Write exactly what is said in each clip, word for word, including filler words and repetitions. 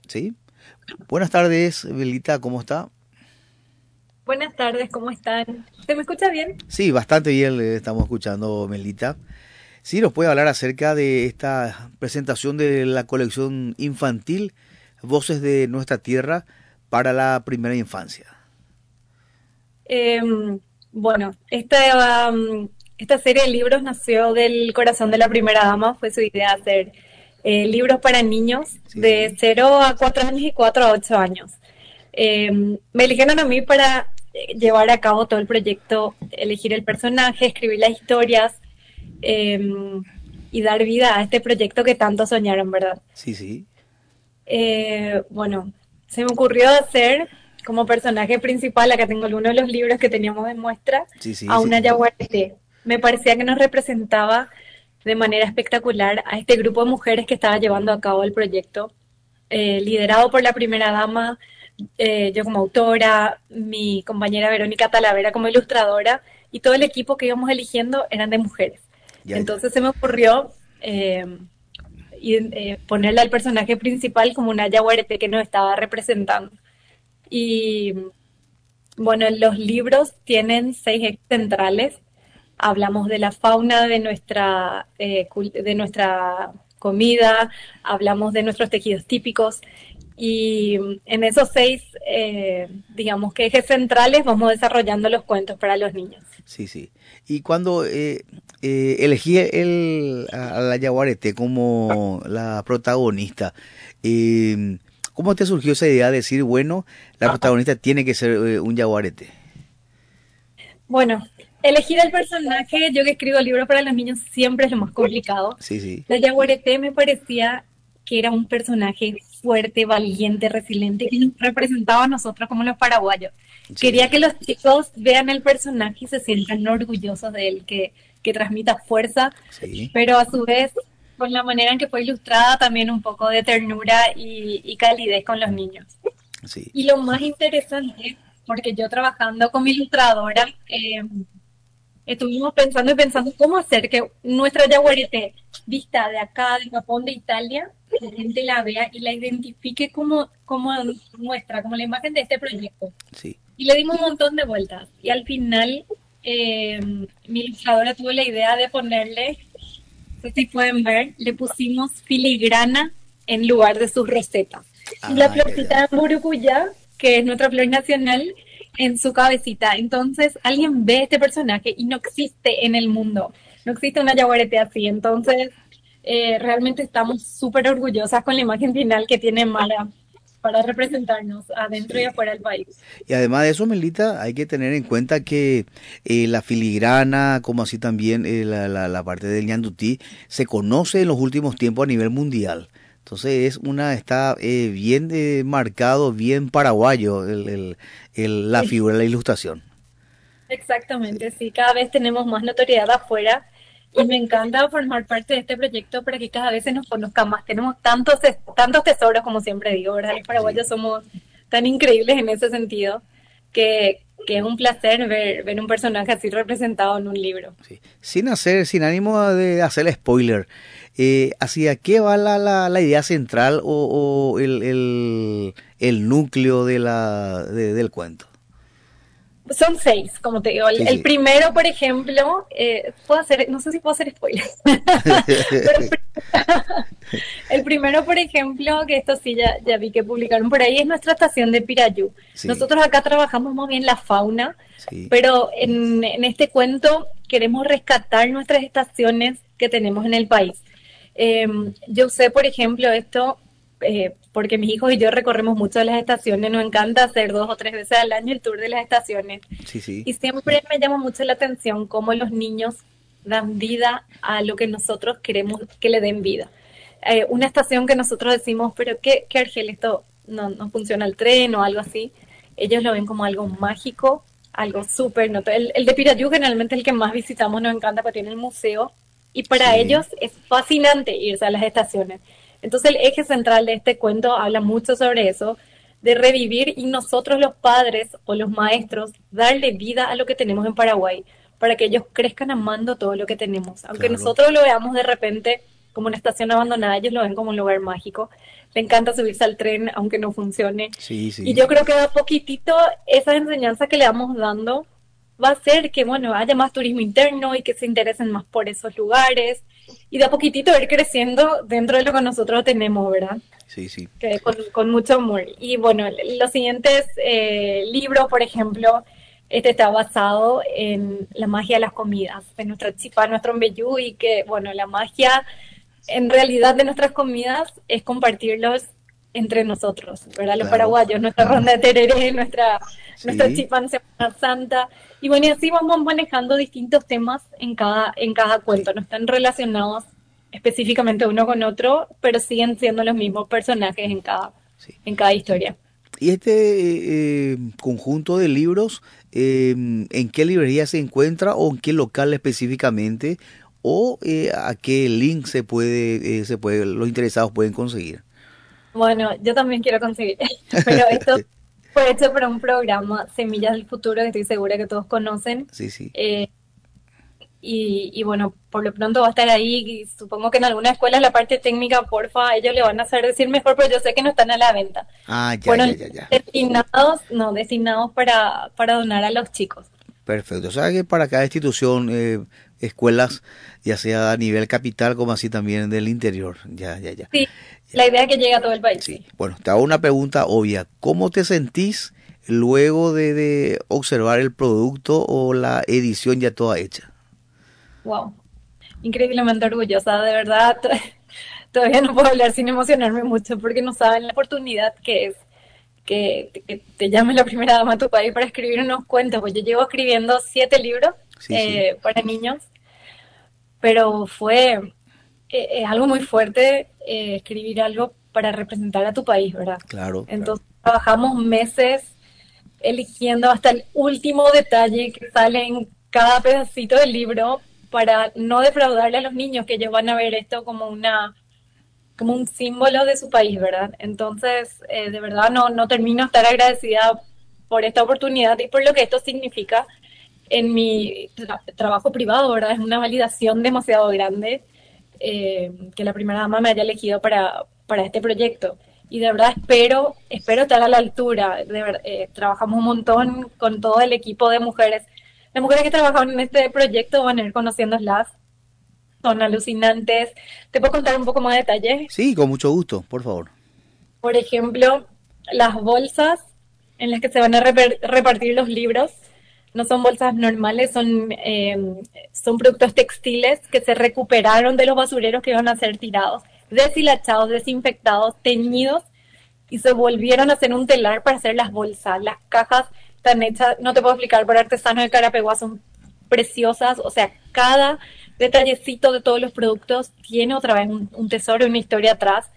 Sí. Buenas tardes, Belita, ¿cómo está? Buenas tardes, ¿cómo están? ¿Se me escucha bien? Sí, bastante bien le estamos escuchando, Melita. Sí, nos puede hablar acerca de esta presentación de la colección infantil Voces de Nuestra Tierra para la primera infancia. Em, bueno, esta, am, esta serie de libros nació del corazón de la primera dama. Fue su idea hacer eh, libros para niños Sí, de sí. cero a cuatro años y cuatro a ocho años. Em, me eligieron a mí para eh, llevar a cabo todo el proyecto, elegir el personaje, escribir las historias em, y dar vida a este proyecto que tanto soñaron, ¿verdad? Sí, sí. Eh, bueno, se me ocurrió hacer como personaje principal, acá tengo uno de los libros que teníamos de muestra, Sí, sí, a sí. una yaguareté. Me parecía que nos representaba de manera espectacular a este grupo de mujeres que estaba llevando a cabo el proyecto, eh, liderado por la primera dama, eh, yo como autora, mi compañera Verónica Talavera como ilustradora, y todo el equipo que íbamos eligiendo eran de mujeres. Ya, ya. Entonces se me ocurrió eh, y eh, ponerle al personaje principal como una yaguareté que nos estaba representando. Y bueno, los libros tienen seis ejes centrales. Hablamos de la fauna de nuestra, eh, de nuestra comida, hablamos de nuestros tejidos típicos y en esos seis, eh, digamos que ejes centrales, vamos desarrollando los cuentos para los niños. Sí, sí. Y cuando eh, eh, elegí el, a, a la Yaguareté como la protagonista, eh, ¿cómo te surgió esa idea de decir, bueno, la protagonista tiene que ser eh, un Yaguareté? Bueno, elegir el personaje, yo que escribo libros para los niños siempre es lo más complicado. Sí, sí. La Yaguareté me parecía que era un personaje fuerte, valiente, resiliente, que nos representaba a nosotros como los paraguayos. Quería Sí, que los chicos vean el personaje y se sientan orgullosos de él, que, que transmita fuerza, sí, pero a su vez, con la manera en que fue ilustrada, también un poco de ternura y, y calidez con los niños. sí. Y lo más interesante, porque yo trabajando como ilustradora, eh, estuvimos pensando y pensando cómo hacer que nuestra yaguareté vista de acá, de Japón, de Italia, la gente la vea y la identifique como, como nuestra, como la imagen de este proyecto. Sí. Y le dimos un montón de vueltas. Y al final, eh, mi ilustradora tuvo la idea de ponerle, no sé si pueden ver, le pusimos filigrana en lugar de sus rosetas. Y la Ah, ya, ya. florcita de Murucuyá, que es nuestra flor nacional, en su cabecita. Entonces, alguien ve este personaje y no existe en el mundo. No existe una yaguarete así. Entonces, eh, realmente estamos súper orgullosas con la imagen final que tiene Mara para representarnos adentro y Sí. afuera del país. Y además de eso, Melita, hay que tener en cuenta que eh, la filigrana, como así también eh, la, la, la parte del ñandutí, se conoce en los últimos tiempos a nivel mundial. Entonces es una, está eh, bien eh, marcado, bien paraguayo el, el- el- la Sí. figura, la ilustración. Sí, Exactamente, sí, cada vez tenemos más notoriedad afuera y me encanta formar parte de este proyecto para que cada vez se nos conozca más. Tenemos tantos, tes- tantos tesoros, como siempre digo, ¿verdad? Los sí, paraguayos somos tan increíbles en ese sentido que, que es un placer ver, ver un personaje así representado en un libro. sí. Sin hacer, sin ánimo de hacer spoiler, eh, ¿hacia qué va la, la, la idea central o, o el, el, el núcleo de la, de- del cuento? Son seis, como te digo. El, Sí, el sí. primero, por ejemplo, eh, puedo hacer, no sé si puedo hacer spoiler, pero el, el primero, por ejemplo, que esto sí ya, ya vi que publicaron por ahí, es nuestra estación de Pirayú. Sí, Nosotros acá trabajamos más bien la fauna, sí. pero en, en este cuento queremos rescatar nuestras estaciones que tenemos en el país. Eh, yo sé, por ejemplo, esto eh, porque mis hijos y yo recorremos mucho las estaciones, nos encanta hacer dos o tres veces al año el tour de las estaciones. Sí, sí, Y siempre me llama mucho la atención cómo los niños dan vida a lo que nosotros queremos que le den vida. Eh, una estación que nosotros decimos, pero ¿qué, qué Argel, esto no, no funciona el tren o algo así? Ellos lo ven como algo mágico, algo súper. No, el, el de Pirayú generalmente es el que más visitamos, nos encanta porque tiene el museo y para sí, ellos es fascinante irse a las estaciones. Entonces el eje central de este cuento habla mucho sobre eso, de revivir y nosotros los padres o los maestros darle vida a lo que tenemos en Paraguay, para que ellos crezcan amando todo lo que tenemos. Aunque claro. nosotros lo veamos de repente como una estación abandonada, ellos lo ven como un lugar mágico. le encanta subirse al tren aunque no funcione. Sí, Y sí, yo creo que a poquitito esa enseñanza que le vamos dando va a hacer que, bueno, haya más turismo interno y que se interesen más por esos lugares y de a poquitito ir creciendo dentro de lo que nosotros tenemos, ¿verdad? sí, sí, Que con, con mucho amor. Y bueno, los siguientes eh, libros, por ejemplo, este está basado en la magia de las comidas, de nuestra chipa, nuestro mbejú, y que, bueno, la magia en realidad de nuestras comidas es compartirlos entre nosotros, ¿verdad? Los claro. paraguayos, nuestra ronda de tereré, nuestra, nuestra Sí, chipa en Semana Santa. Y bueno, y así vamos manejando distintos temas en cada, en cada sí, cuento. No están relacionados específicamente uno con otro, pero siguen siendo los mismos personajes en cada, sí. en cada historia. ¿Y este eh, conjunto de libros, eh, en qué librería se encuentra o en qué local específicamente o eh, a qué link se puede, eh, se puede, los interesados pueden conseguir? Bueno, yo también quiero conseguir, pero esto fue hecho para un programa, Semillas del Futuro, que estoy segura que todos conocen. Sí, sí. Eh, y, y bueno, por lo pronto va a estar ahí. Y supongo que en algunas escuelas la parte técnica, porfa, ellos le van a hacer decir mejor, pero yo sé que no están a la venta. Ah, ya, ya, Fueron ya, ya. destinados, no, destinados para, para donar a los chicos. Perfecto. O sea que para cada institución, eh, escuelas, ya sea a nivel capital como así también del interior. Ya, ya, ya. Sí, Ya. la idea es que llegue a todo el país, Sí. sí. Bueno, te hago una pregunta obvia. ¿Cómo te sentís luego de, de observar el producto o la edición ya toda hecha? Wow, increíblemente orgullosa, de verdad. Todavía no puedo hablar sin emocionarme mucho porque no saben la oportunidad que es que, que te llame la primera dama a tu país para escribir unos cuentos. Pues yo llevo escribiendo siete libros Sí, sí, eh, para niños, pero fue eh, es algo muy fuerte eh, escribir algo para representar a tu país, ¿verdad? claro, claro. Entonces trabajamos meses eligiendo hasta el último detalle que sale en cada pedacito del libro para no defraudarle a los niños, que ellos van a ver esto como una como un símbolo de su país, ¿verdad? Entonces, eh, de verdad no, no termino de estar agradecida por esta oportunidad y por lo que esto significa en mi tra trabajo privado, ¿verdad? Es una validación demasiado grande eh, que la primera dama me haya elegido para, para este proyecto. Y de verdad espero, espero estar a la altura. De verdad, eh, trabajamos un montón con todo el equipo de mujeres. Las mujeres que trabajaron en este proyecto van a ir conociéndolas, son alucinantes. ¿Te puedo contar un poco más de detalles? Sí, con mucho gusto, por favor. Por ejemplo, las bolsas en las que se van a reper- repartir los libros no son bolsas normales, son, eh, son productos textiles que se recuperaron de los basureros que iban a ser tirados, deshilachados, desinfectados, teñidos y se volvieron a hacer un telar para hacer las bolsas. Las cajas están hechas, no te puedo explicar, por artesanos de Carapeguá, son preciosas, o sea, cada detallecito de todos los productos tiene otra vez un, un tesoro y una historia atrás.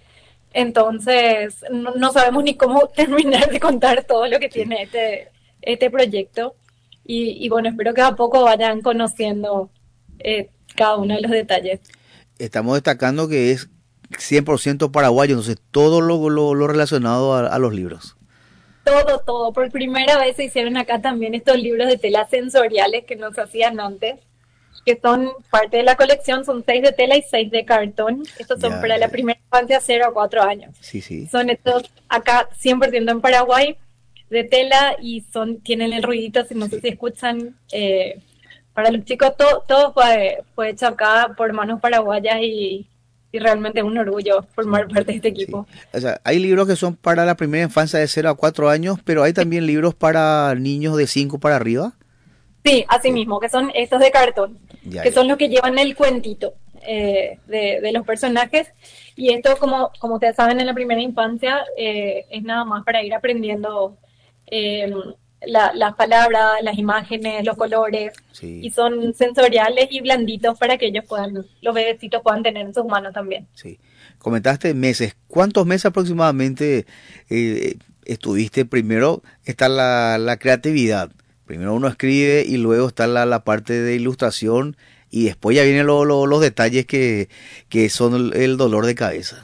Entonces, no, no sabemos ni cómo terminar de contar todo lo que Sí. tiene este, este proyecto. Y, y bueno, espero que a poco vayan conociendo eh, cada uno de los detalles. Estamos destacando que es cien por ciento paraguayo, entonces todo lo, lo, lo relacionado a, a los libros. Todo, todo. Por primera vez se hicieron acá también estos libros de telas sensoriales que no se hacían antes, que son parte de la colección, son seis de tela y seis de cartón. Estos son Ya, para ya, la ya. primera infancia, cero a cuatro años. Sí, sí. Son estos acá cien por ciento en Paraguay, de tela, y son tienen el ruidito, si no sé Sí, si escuchan. Eh, para los chicos todo, todo fue, fue hecho acá por manos paraguayas y, y realmente es un orgullo formar parte de este sí. equipo. O sea, hay libros que son para la primera infancia de cero a cuatro años, pero hay también libros para niños de cinco para arriba. Sí, así Sí. mismo, que son estos de cartón, Ya, que ya. son los que llevan el cuentito eh, de, de los personajes. Y esto, como, como ustedes saben, en la primera infancia eh, es nada más para ir aprendiendo eh, la- las palabras, las imágenes, los colores. Y Sí, son sensoriales y blanditos para que ellos puedan, los bebecitos puedan tener en sus manos también. sí. Comentaste meses. ¿Cuántos meses aproximadamente eh, estuviste? Primero está la, la creatividad. Primero uno escribe y luego está la, la parte de ilustración y después ya vienen lo- lo- los detalles que, que son el, el dolor de cabeza.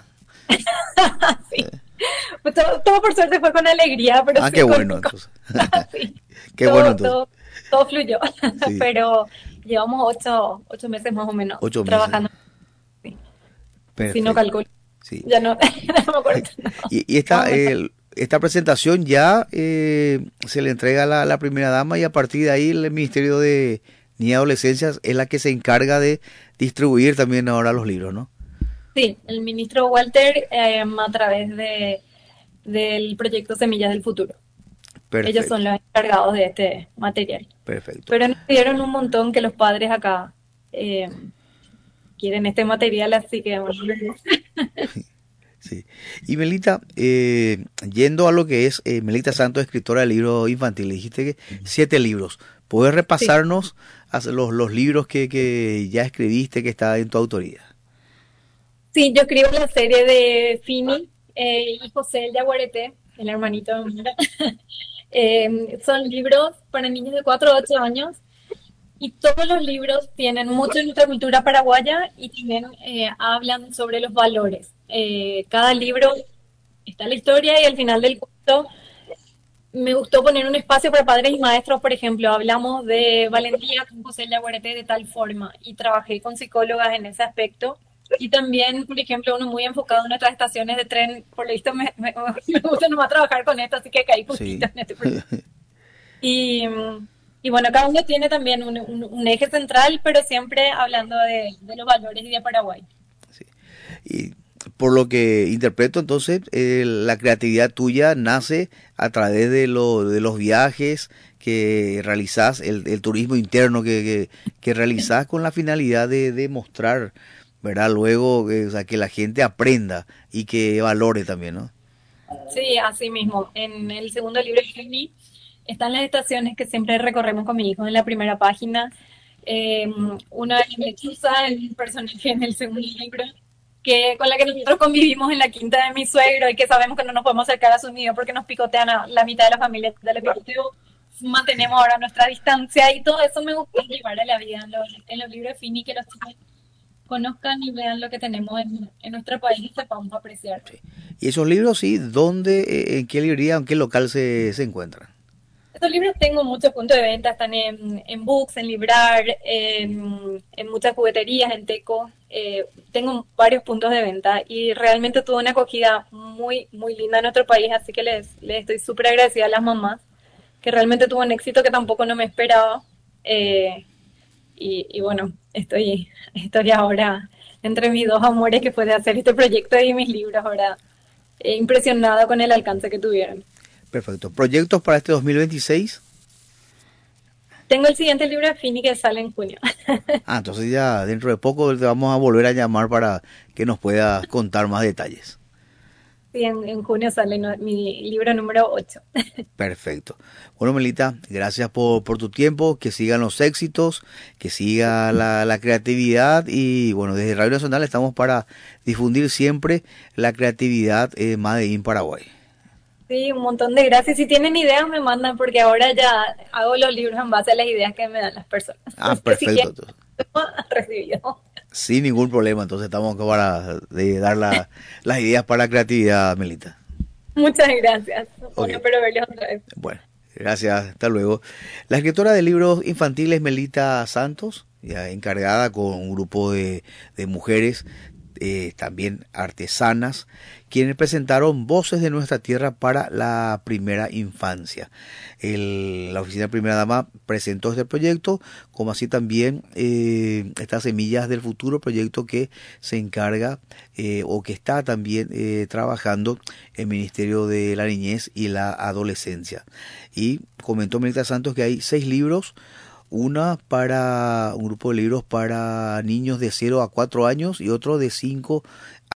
Sí. Pues todo, todo por suerte fue con alegría, pero Ah, qué sí con, bueno, con- entonces. sí, Qué bueno, todo, entonces. todo, todo fluyó. Sí, Pero llevamos ocho, ocho meses más o menos ocho meses. trabajando, sí, si no Perfecto. calculo. sí. Ya no, no me acuerdo. No. Y, y esta, eh, esta presentación ya eh, se le entrega a la, la primera dama y a partir de ahí el Ministerio de Niñez y Adolescencia es la que se encarga de distribuir también ahora los libros, ¿no? Sí, el ministro Walter eh, a través de, del proyecto Semillas del Futuro. Ellos son Perfecto, los encargados de este material. perfecto. Pero nos pidieron un montón que los padres acá eh, quieren este material, así que bueno, Sí. Y Melita, eh, yendo a lo que es eh, Melita Santos, escritora de libros infantiles, dijiste que siete libros. ¿Puedes sí. repasarnos as- los, los libros que, que ya escribiste, que está en tu autoría? Sí, yo escribo la serie de Fini eh, y José el Yaguareté, el hermanito de Mira. Eh, son libros para niños de cuatro a ocho años y todos los libros tienen mucho de nuestra cultura paraguaya y también eh, hablan sobre los valores. Eh, cada libro está la historia y al final del cuento me gustó poner un espacio para padres y maestros, por ejemplo, hablamos de valentía con José Yaguareté de tal forma y trabajé con psicólogas en ese aspecto. Y también, por ejemplo, uno muy enfocado en nuestras estaciones de tren, por lo visto me, me, me gusta nomás trabajar con esto, así que caí justito Sí. en este proyecto. Y, y bueno, cada uno tiene también un, un, un eje central, pero siempre hablando de, de los valores y de Paraguay. Sí. Y por lo que interpreto, entonces, eh, la creatividad tuya nace a través de, lo, de los viajes que realizás, el, el turismo interno que, que, que realizás con la finalidad de, de mostrar, ¿verdad? Luego, eh, o sea, que la gente aprenda y que valore también, ¿no? Sí, así mismo. En el segundo libro de Jenny están las estaciones que siempre recorremos con mi hijo en la primera página. Eh, una es Lechuza, el personaje en el segundo libro, que con la que nosotros convivimos en la quinta de mi suegro y que sabemos que no nos podemos acercar a su nido porque nos picotean a la mitad de la familia de la picoteo. Mantenemos ahora nuestra distancia y todo eso me gusta llevar a la vida en los, en los libros de Fini, que los chicos conozcan y vean lo que tenemos en, en nuestro país y sepamos apreciar. Sí. Y esos libros, sí, ¿dónde, eh, en qué librería, en qué local se, se encuentran? Estos libros tengo muchos puntos de venta, están en, en Books, en Librar, en, en muchas jugueterías, en Teco. Eh, tengo varios puntos de venta y realmente tuvo una acogida muy, muy linda en nuestro país, así que les, les estoy súper agradecida a las mamás, que realmente tuvo un éxito que tampoco no me esperaba. Eh, y, y bueno, estoy, estoy ahora entre mis dos amores que fue de hacer este proyecto y mis libros, ahora eh, impresionada con el alcance que tuvieron. Perfecto. ¿Proyectos para este dos mil veintiséis? Tengo el siguiente libro de Fini que sale en junio. Ah, entonces ya dentro de poco te vamos a volver a llamar para que nos puedas contar más detalles. Sí, en, en junio sale no- mi libro número ocho. Perfecto. Bueno, Melita, gracias por, por tu tiempo, que sigan los éxitos, que siga la, la creatividad y bueno, desde Radio Nacional estamos para difundir siempre la creatividad eh, Made in Paraguay. Sí, un montón de gracias. Si tienen ideas, me mandan porque ahora ya hago los libros en base a las ideas que me dan las personas. Ah, Así que si perfecto. quieren, Entonces, recibido. sin ningún problema, entonces estamos acá para de dar la- las ideas para la creatividad, Melita. Muchas gracias. Ok. Bueno, espero verlos otra vez. Bueno, gracias, hasta luego. La escritora de libros infantiles Melita Santos, ya encargada con un grupo de, de mujeres, eh, también artesanas, quienes presentaron Voces de Nuestra Tierra para la primera infancia. El- la Oficina de Primera Dama presentó este proyecto, como así también eh, estas Semillas del Futuro, proyecto que se encarga eh, o que está también eh, trabajando el Ministerio de la Niñez y la Adolescencia. Y comentó Melita Santos que hay seis libros, una para un grupo de libros para niños de cero a cuatro años y otro de cinco